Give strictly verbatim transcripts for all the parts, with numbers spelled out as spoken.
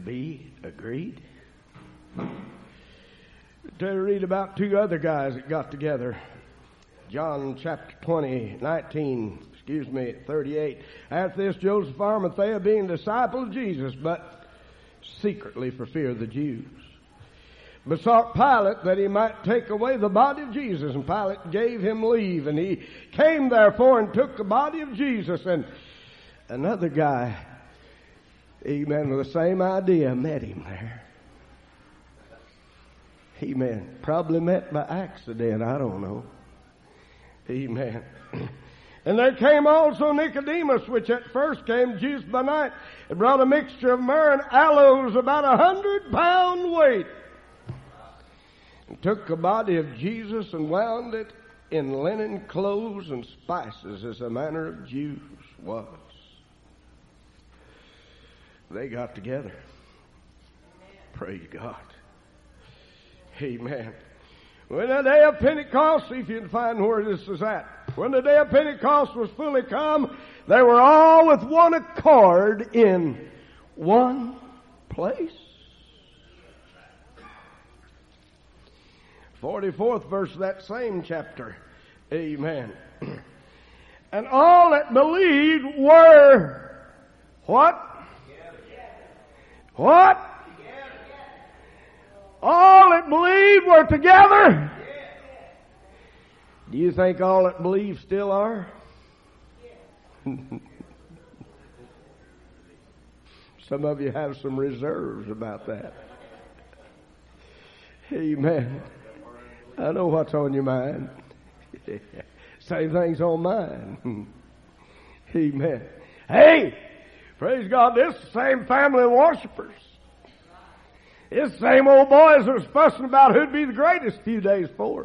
Be agreed. To read about two other guys that got together. John chapter twenty, nineteen, excuse me, thirty-eight. After this, Joseph of Arimathea, being a disciple of Jesus, but secretly for fear of the Jews, besought Pilate that he might take away the body of Jesus. And Pilate gave him leave. And he came therefore and took the body of Jesus. And another guy, amen, with the same idea, met him there. Amen. Probably met by accident. I don't know. Amen. And there came also Nicodemus, which at first came Jesus by night, and brought a mixture of myrrh and aloes about a hundred pound weight, and took the body of Jesus and wound it in linen clothes and spices, as the manner of Jews was. They got together. Praise God. Amen. When the day of Pentecost, see if you can find where this is at. When the day of Pentecost was fully come, they were all with one accord in one place. forty-fourth verse of that same chapter. Amen. And all that believed were what? What? All that believed were together. Do you think all that believe still are? Some of you have some reserves about that. Amen. I know what's on your mind. Same thing's on mine. Amen. Hey, praise God, this is the same family of worshipers. It's the same old boys that was fussing about who'd be the greatest a few days before.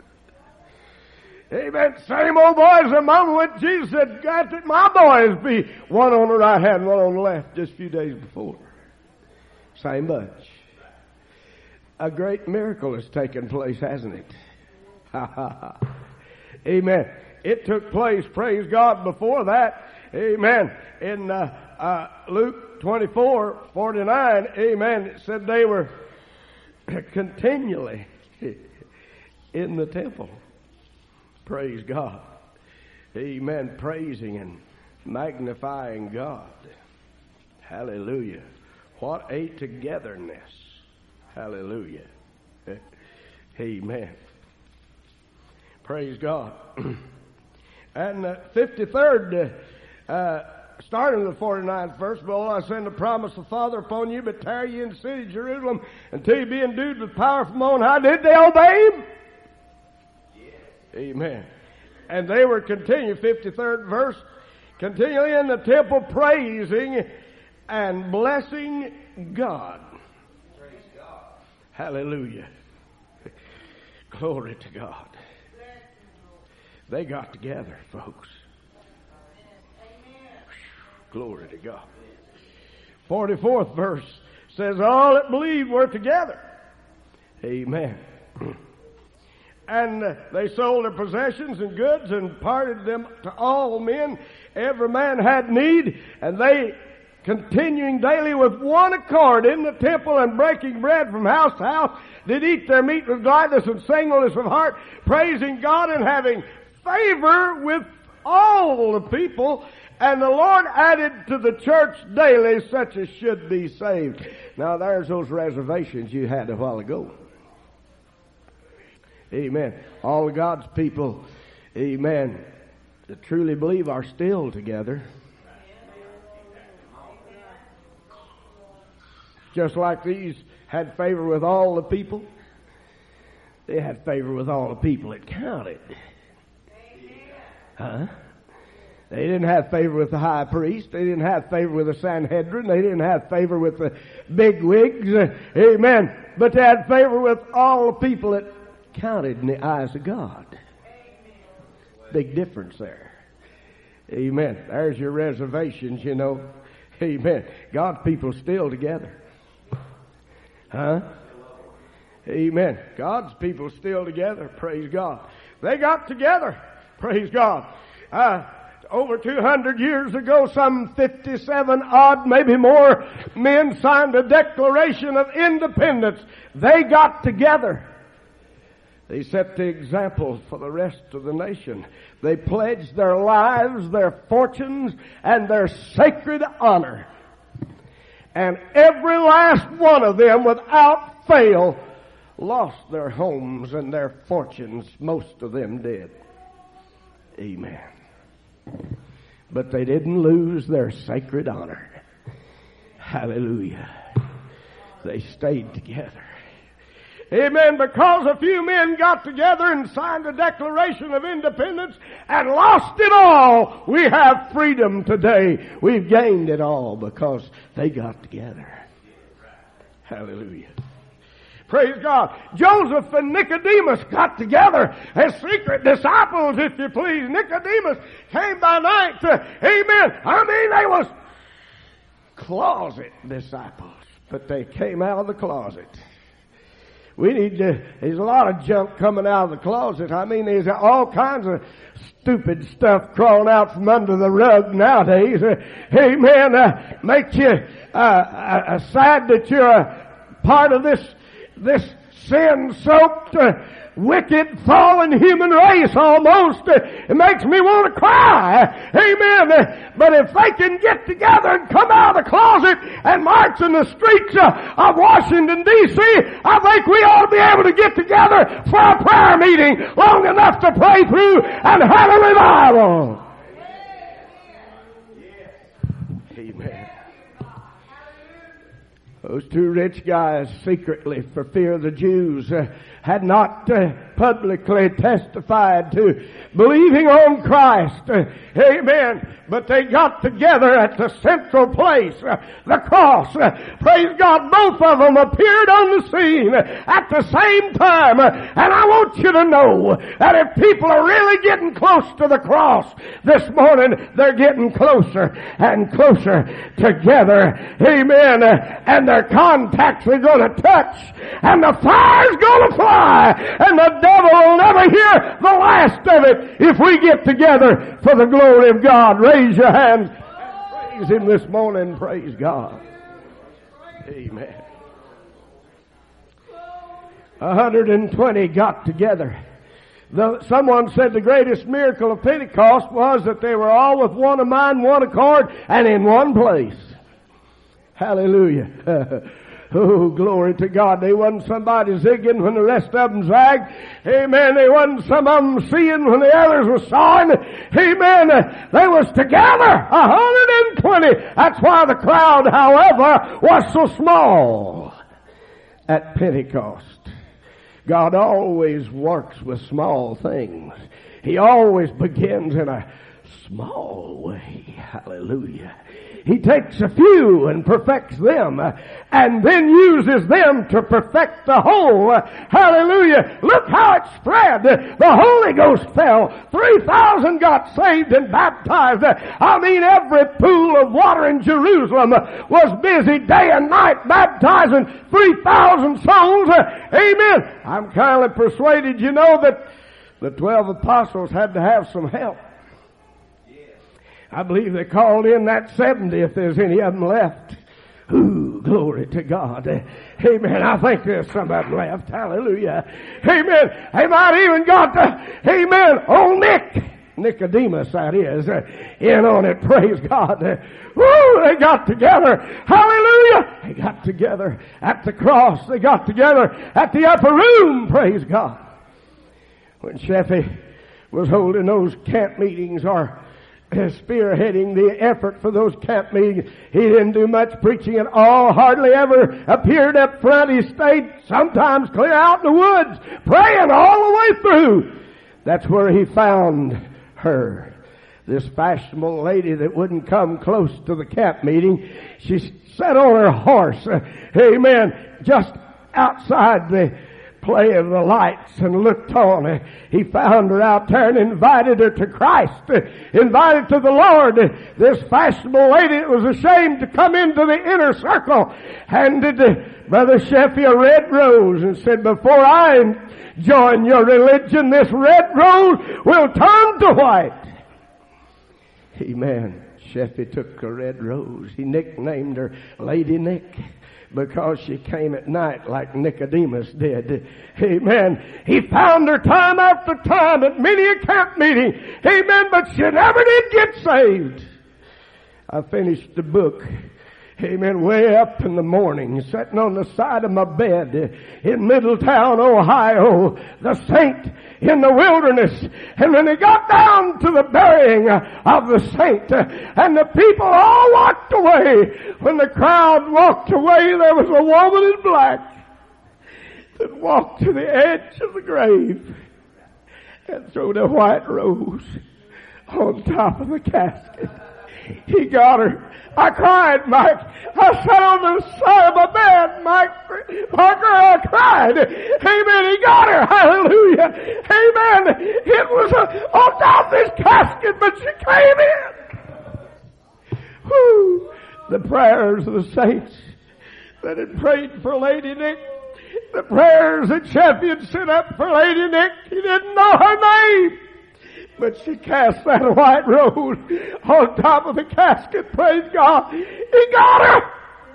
Amen. Same old boys that Mama went to Jesus said, God, that my boys be one on the right hand and one on the left just a few days before. Same bunch. A great miracle has taken place, hasn't it? Ha ha ha. Amen. It took place, praise God, before that. Amen. In uh, uh, Luke twenty-four forty-nine, amen, it said they were continually in the temple. Praise God. Amen. Praising and magnifying God. Hallelujah. What a togetherness. Hallelujah. Amen. Praise God. And the fifty-third, uh, starting with the forty-ninth verse, behold, I send the promise of the Father upon you, but tarry ye in the city of Jerusalem until you be endued with power from on high. Did they obey him? Yes. Amen. And they were continuing, fifty-third verse, continually in the temple praising and blessing God. Praise God. Hallelujah. Glory to God. They got together, folks. Glory to God. forty-fourth verse says, all that believed were together. Amen. And uh, they sold their possessions and goods and parted them to all men. Every man had need, and they, continuing daily with one accord in the temple and breaking bread from house to house, did eat their meat with gladness and singleness of heart, praising God and having favor with all the people. And the Lord added to the church daily such as should be saved. Now there's those reservations you had a while ago. Amen. All of God's people, amen, that truly believe are still together. Just like these had favor with all the people, they had favor with all the people. It counted. Huh? They didn't have favor with the high priest. They didn't have favor with the Sanhedrin. They didn't have favor with the big wigs. Amen. But they had favor with all the people that counted in the eyes of God. Big difference there. Amen. There's your reservations, you know. Amen. God's people still together. Huh? Amen. God's people still together. Praise God. They got together. Praise God. Uh, over two hundred years ago, some fifty-seven odd, maybe more men signed a Declaration of Independence. They got together. They set the example for the rest of the nation. They pledged their lives, their fortunes, and their sacred honor. And every last one of them, without fail, lost their homes and their fortunes. Most of them did. Amen. But they didn't lose their sacred honor. Hallelujah. They stayed together. Amen. Because a few men got together and signed a Declaration of Independence and lost it all, we have freedom today. We've gained it all because they got together. Hallelujah. Praise God. Joseph and Nicodemus got together as secret disciples, if you please. Nicodemus came by night. To, amen. I mean, they was closet disciples, but they came out of the closet. We need to, there's a lot of junk coming out of the closet. I mean, there's all kinds of stupid stuff crawling out from under the rug nowadays. Uh, amen. Uh, makes you uh, uh, sad that you're a part of this this sin-soaked, uh, wicked, fallen human race almost. Uh, it makes me want to cry. Amen. Uh, but if they can get together and come out of the closet and march in the streets uh, of Washington, D C, I think we ought to be able to get together for a prayer meeting long enough to pray through and have a revival. Amen. Those two rich guys secretly, for fear of the Jews, uh, had not uh, publicly testified to believing on Christ. Uh, amen. But they got together at the central place, uh, the cross. Uh, praise God, both of them appeared on the scene at the same time. Uh, and I want you to know that if people are really getting close to the cross this morning, they're getting closer and closer together. Amen. Uh, and their contacts are going to touch, and the fire's going to fly, and the devil will never hear the last of it if we get together for the glory of God. Raise your hands and praise Him this morning. Praise God. Amen. one hundred twenty got together. The, someone said the greatest miracle of Pentecost was that they were all with one mind, one accord, and in one place. Hallelujah. Oh, glory to God. They wasn't somebody zigging when the rest of them zagged. Amen. They wasn't some of them seeing when the others were sawing. Amen. They was together. one hundred twenty. That's why the crowd, however, was so small at Pentecost. God always works with small things. He always begins in a small way. Hallelujah. He takes a few and perfects them, and then uses them to perfect the whole. Hallelujah. Look how it spread. The Holy Ghost fell. three thousand got saved and baptized. I mean, every pool of water in Jerusalem was busy day and night baptizing three thousand souls. Amen. I'm kind of persuaded, you know, that the twelve apostles had to have some help. I believe they called in that seventy if there's any of them left. Ooh, glory to God. Amen. I think there's some of them left. Hallelujah. Amen. They might even got the, amen, old Nick, Nicodemus that is, in on it. Praise God. Woo, they got together. Hallelujah. They got together at the cross. They got together at the upper room. Praise God. When Sheffy was holding those camp meetings, or spearheading the effort for those camp meetings, he didn't do much preaching at all, hardly ever appeared up front. He stayed sometimes clear out in the woods, praying all the way through. That's where he found her, this fashionable lady that wouldn't come close to the camp meeting. She sat on her horse, amen, just outside the play of the lights, and looked on. He found her out there and invited her to Christ, invited to the Lord. This fashionable lady that was ashamed to come into the inner circle handed Brother Sheffy a red rose and said, before I join your religion, this red rose will turn to white. Amen. Sheffy took a red rose. He nicknamed her Lady Nick because she came at night like Nicodemus did. Amen. He found her time after time at many a camp meeting. Amen. But she never did get saved. I finished the book. Amen. Way up in the morning, sitting on the side of my bed in Middletown, Ohio, the saint in the wilderness. And when he got down to the burying of the saint, and the people all walked away, when the crowd walked away, there was a woman in black that walked to the edge of the grave and threw the white rose on top of the casket. He got her. I cried, Mike. I sat on the side of my bed, Mike Parker. I cried. Amen. He got her. Hallelujah. Amen. It was uh, on top of this casket, but she came in. Whew. The prayers of the saints that had prayed for Lady Nick. The prayers that Sheffy had sent up for Lady Nick. He didn't know her name. But she cast that white rose on top of the casket. Praise God. He got her.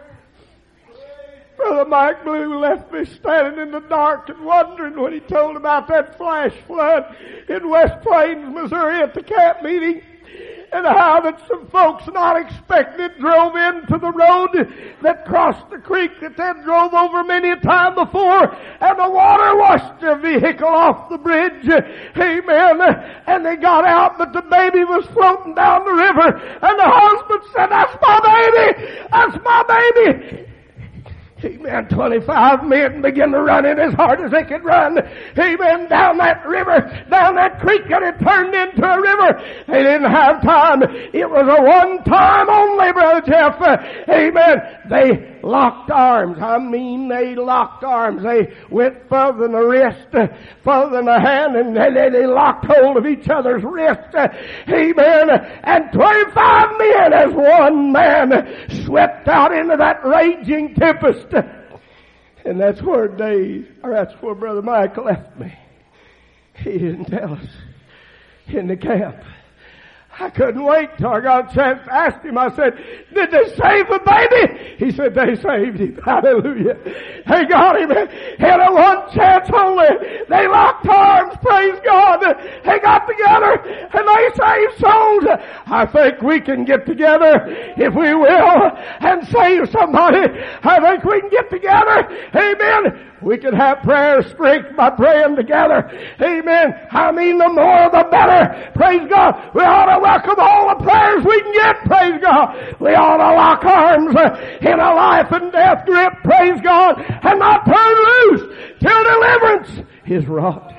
Brother Mike Blue left me standing in the dark and wondering when he told about that flash flood in West Plains, Missouri at the camp meeting. And how that some folks not expected drove into the road that crossed the creek that they drove over many a time before, and the water washed their vehicle off the bridge. Amen. And they got out, but the baby was floating down the river, and the husband said, "That's my baby! That's my baby!" Amen. Twenty-five men began to run in as hard as they could run. Amen. Down that river, down that creek, and it turned into a river. They didn't have time. It was a one time only, Brother Jeff. Amen. They locked arms. I mean, they locked arms. They went further than the wrist, further than the hand, and they, they locked hold of each other's wrist. Amen. And twenty-five men as one man swept out into that raging tempest. And that's where Dave, or that's where Brother Mike left me. He didn't tell us in the camp. I couldn't wait till I got a chance to ask him. I said, "Did they save the baby?" He said, "They saved him." Hallelujah. They got him. He had a one chance only. They locked arms. Praise God. They got together and they saved souls. I think we can get together if we will and save somebody. I think we can get together. Amen. We can have prayer strength by praying together. Amen. I mean, the more the better. Praise God. We ought to welcome all the prayers we can get. Praise God. We ought to lock arms in a life and death grip. Praise God. And not turn loose till deliverance is wrought.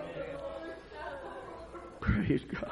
Praise God.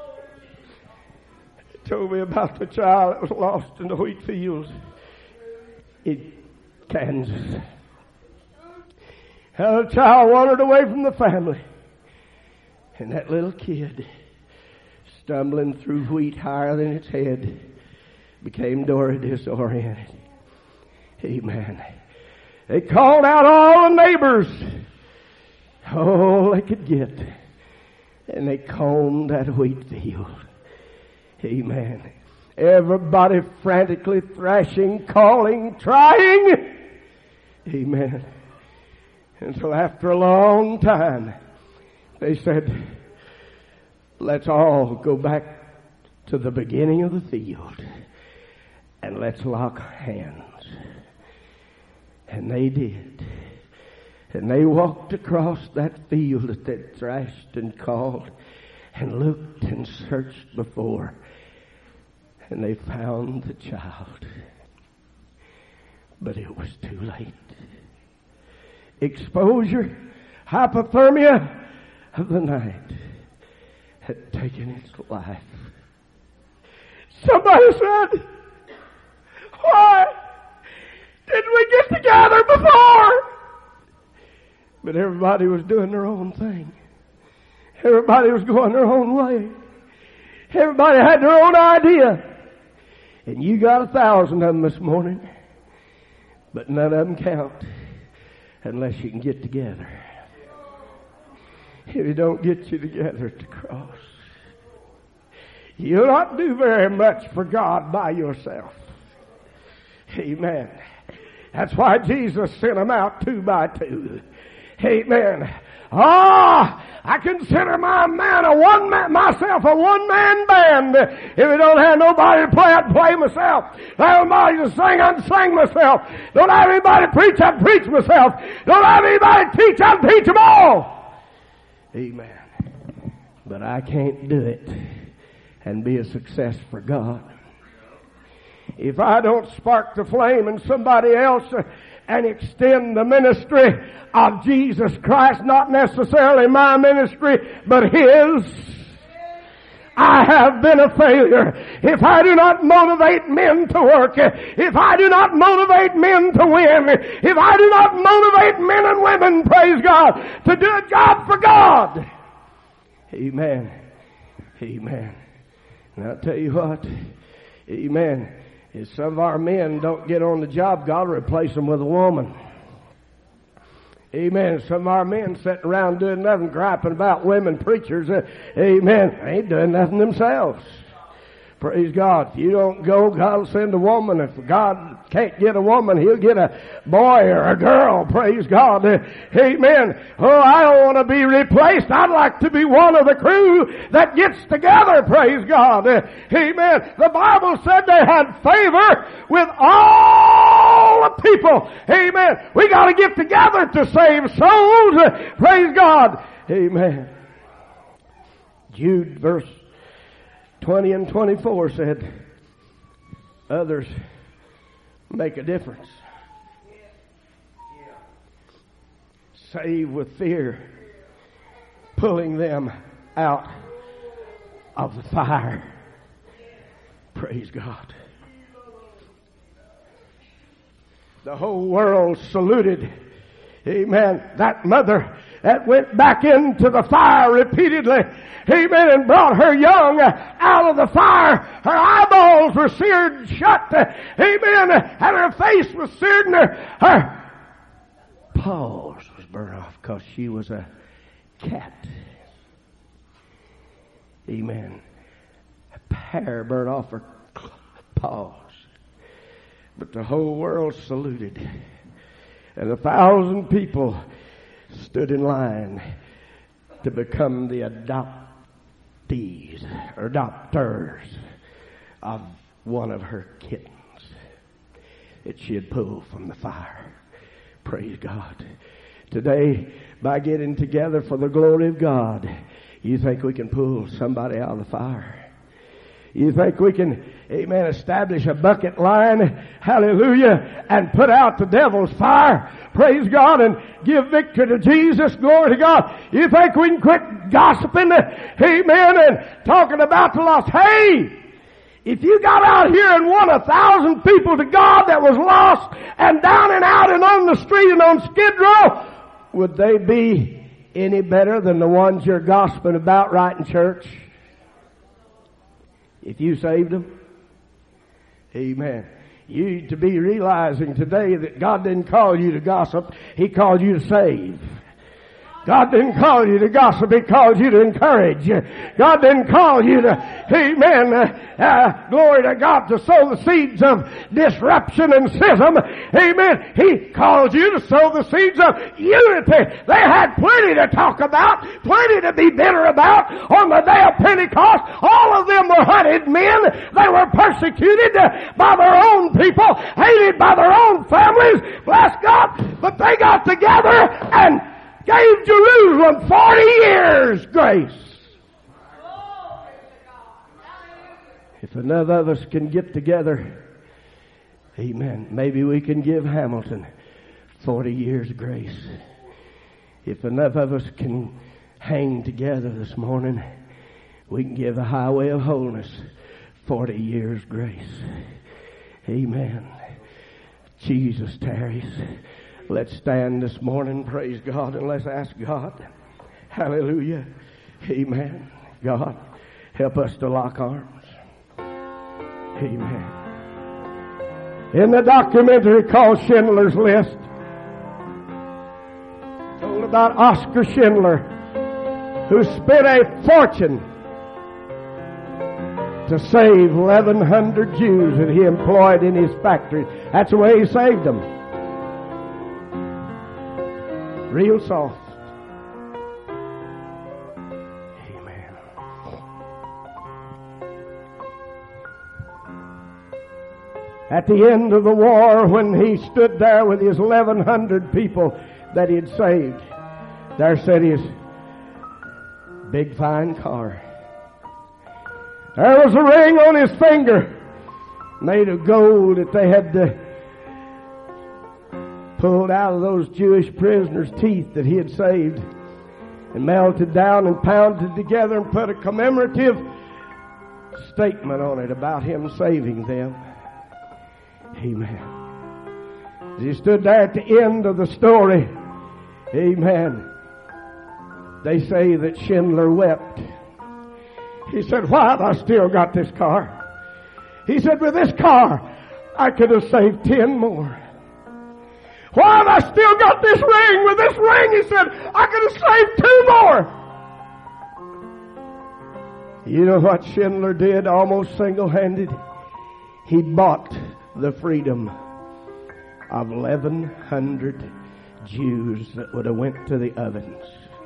He told me about the child that was lost in the wheat fields in Kansas. How the child wandered away from the family. And that little kid, stumbling through wheat higher than its head, became disoriented. Amen. They called out all the neighbors, all they could get, and they combed that wheat field. Amen. Everybody frantically thrashing, calling, trying. Amen. Until after a long time, they said, "Let's all go back to the beginning of the field and let's lock hands." And they did. And they walked across that field that they thrashed and called and looked and searched before. And they found the child. But it was too late. Exposure, hypothermia of the night had taken its life. Somebody said, "Why didn't we get together before?" But everybody was doing their own thing. Everybody was going their own way. Everybody had their own idea. And you got a thousand of them this morning, but none of them count unless you can get together. If you don't get you together at the cross, You'll not do very much for God by yourself. Amen. That's why Jesus sent them out two by two. Amen. Ah, oh, I consider my man a one man, myself a one man band. If I don't have nobody to play, I'd play myself. Don't have anybody to sing, I'd sing myself. Don't have anybody to preach, I'd preach myself. Don't have anybody to teach, I'd teach them all. Amen. But I can't do it and be a success for God if I don't spark the flame in somebody else and extend the ministry of Jesus Christ, not necessarily my ministry, but His. I have been a failure if I do not motivate men to work, if I do not motivate men to win, if I do not motivate men and women, praise God, to do a job for God. Amen. Amen. And I'll tell you what, amen, if some of our men don't get on the job, God will replace them with a woman. Amen. Some of our men sitting around doing nothing, griping about women preachers. Uh, amen. They ain't doing nothing themselves. Praise God. If you don't go, God will send a woman. If God can't get a woman, He'll get a boy or a girl. Praise God. Uh, amen. Oh, I don't want to be replaced. I'd like to be one of the crew that gets together. Praise God. Uh, amen. The Bible said they had favor with all the people. Amen. We got to get together to save souls. Uh, praise God. Amen. Jude verse twenty and twenty-four said, others make a difference. Save with fear, pulling them out of the fire. Praise God. The whole world saluted, amen, that mother that went back into the fire repeatedly, amen, and brought her young out of the fire. Her eyeballs were seared shut, amen, and her face was seared, and her, her paws was burned off because she was a cat. Amen. Hair burned off her paws. But the whole world saluted, and a thousand people stood in line to become the adoptees or adopters of one of her kittens that she had pulled from the fire. Praise God. Today, by getting together for the glory of God, you think we can pull somebody out of the fire? You think we can, amen, establish a bucket line, hallelujah, and put out the devil's fire, praise God, and give victory to Jesus, glory to God? You think we can quit gossiping, amen, and talking about the lost? Hey, if you got out here and won a thousand people to God that was lost and down and out and on the street and on Skid Row, would they be any better than the ones you're gossiping about right in church? If you saved them? Amen. You to be realizing today that God didn't call you to gossip. He called you to save. God didn't call you to gossip. He called you to encourage. God didn't call you to, amen, uh, uh, glory to God, to sow the seeds of disruption and schism. Amen. He called you to sow the seeds of unity. They had plenty to talk about, plenty to be bitter about on the day of Pentecost. All of them were hunted men. They were persecuted by their own people, hated by their own families. Bless God. But they got together and gave Jerusalem forty years grace. If enough of us can get together, amen, maybe we can give Hamilton forty years grace. If enough of us can hang together this morning, we can give the highway of wholeness forty years grace. Amen. Jesus tarries. Let's stand this morning, praise God, and let's ask God. Hallelujah. Amen. God, help us to lock arms. Amen. In the documentary called Schindler's List, told about Oscar Schindler, who spent a fortune to save eleven hundred Jews that he employed in his factory. That's the way he saved them. Real soft. Amen. At the end of the war, when he stood there with his eleven hundred people that he had saved, there sat his big fine car. There was a ring on his finger made of gold that they had uh, pulled out of those Jewish prisoners' teeth that he had saved and melted down and pounded together and put a commemorative statement on it about him saving them. Amen. As he stood there at the end of the story, amen, they say that Schindler wept. He said, "Why have I still got this car?" He said, "With this car, I could have saved ten more. Why have I still got this ring? With this ring," he said, "I could have saved two more." You know what Schindler did almost single-handed? He bought the freedom of eleven hundred Jews that would have went to the ovens.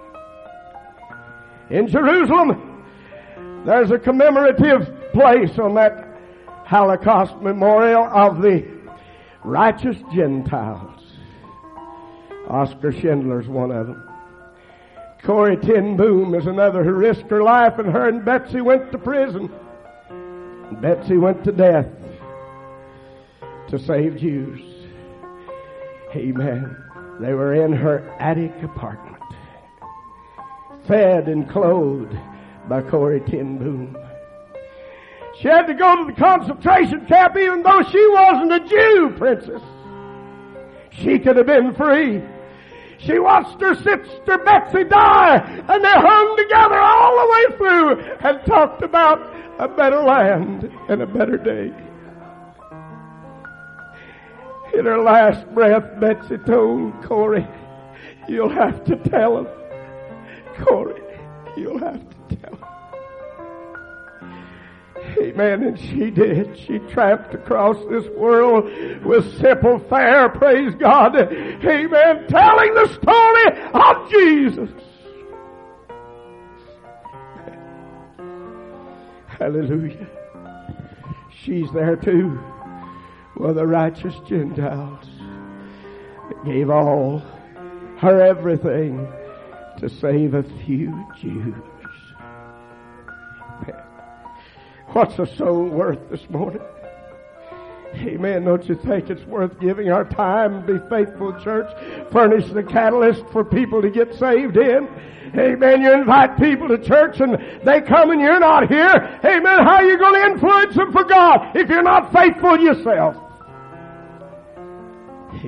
In Jerusalem, there's a commemorative place on that Holocaust memorial of the righteous Gentiles. Oscar Schindler's one of them. Corrie ten Boom is another who risked her life, and her and Betsy went to prison. And Betsy went to death to save Jews. Amen. They were in her attic apartment, fed and clothed by Corrie ten Boom. She had to go to the concentration camp even though she wasn't a Jew, princess. She could have been free. She watched her sister Betsy die, and they hung together all the way through and talked about a better land and a better day. In her last breath, Betsy told Corrie, "You'll have to tell him. Corrie, you'll have to tell him." Amen. And she did. She tramped across this world with simple fare, praise God. Amen. Telling the story of Jesus. Hallelujah. She's there too with the righteous Gentiles that gave all, her everything, to save a few Jews. What's a soul worth this morning? Amen. Don't you think it's worth giving our time and be faithful, church? Furnish the catalyst for people to get saved in. Amen. You invite people to church and they come and you're not here. Amen. How are you going to influence them for God if you're not faithful yourself?